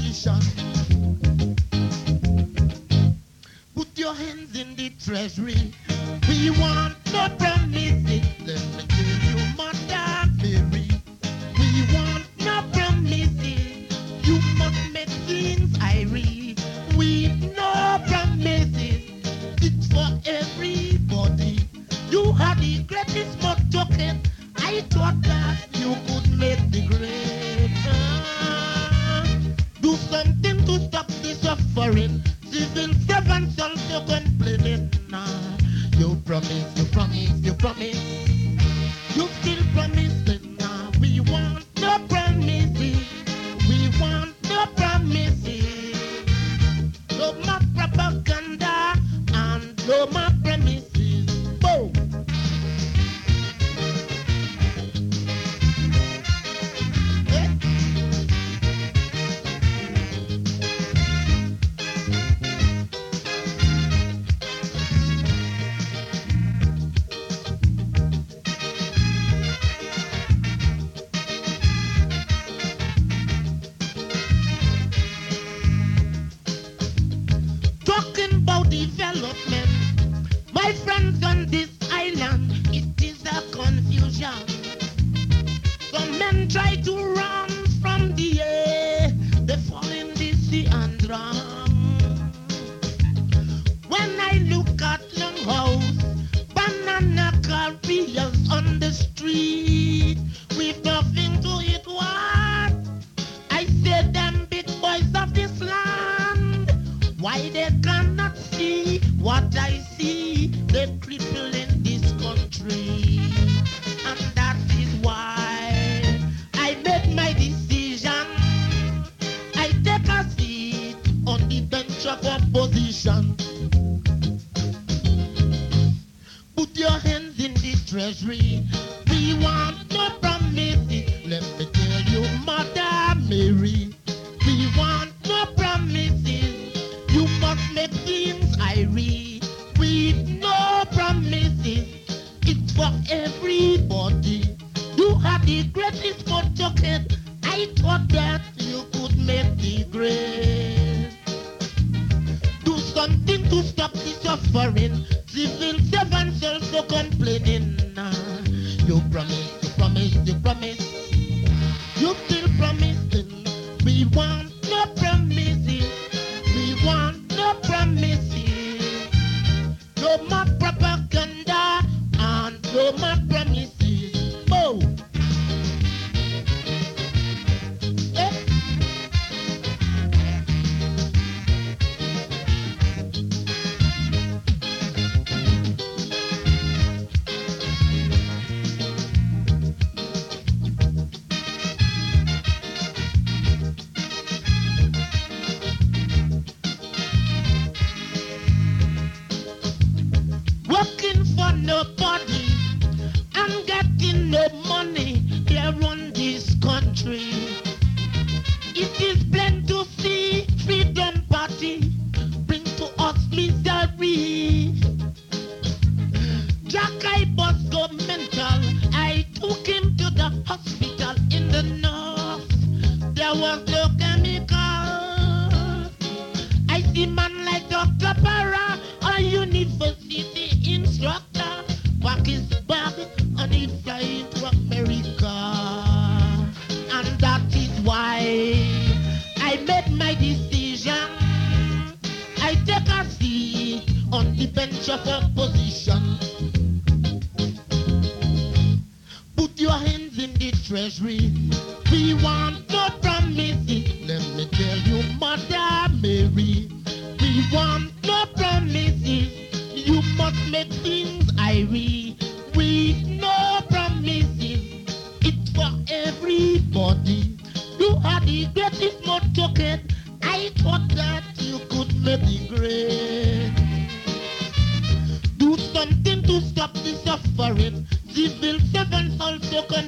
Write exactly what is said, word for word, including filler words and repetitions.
position. Put your hands in the treasury. We want no promises. Let me tell you, Mother Mary. We want no promises. You must make things I read. We no promises. It's for everybody. You had the greatest token. I thought that you could make the grade. Ah, do something to stop the suffering. Civil servants also complaining. Nah, you promise, you promise, you promise. You still promising. Nah, we want no promises. We want no promises. No more propaganda and no more promises. Whoa. Development, my friends on this island, it is a confusion. Some men try to run from the air, they fall in the sea and drown. When I look at Longhouse, banana carriers on the street, with nothing to eat, what? I say them big boys of this land, why they cannot see what I see? They cripple in this country, and that is why I made my decision. I take a seat on the bench of opposition. Put your hands in the treasury. We want no promises. Let me tell you, Mother Mary. We want no promises. You must make things I read. We no promises. It's for everybody. You have the greatest token. I thought that you could make the grade. Do something to stop the suffering. Civil servants also complaining. Nah, you promise, you promise, you promise. You still promising. We want no promises. We want no promises. No more propaganda and no more promises. Oh. Eh? Working for nobody and getting no money here on this country. It is plain to see Freedom Party bring to us misery. Jack I was go mental. I took him to the hospital in the north. There was no chemical. I see man like Doctor Para, a university instructor, pack his bag and he fly to America. And that is why I made my decision. I take a seat on the bench of opposition. Put your hands in the treasury. We want no promises. Let me tell you, Mother Mary. We want no promises. You must make things I read. We no promises. It's for everybody. You are the greatest token. I thought that you could make the grade. Do something to stop the suffering. Civil servants also can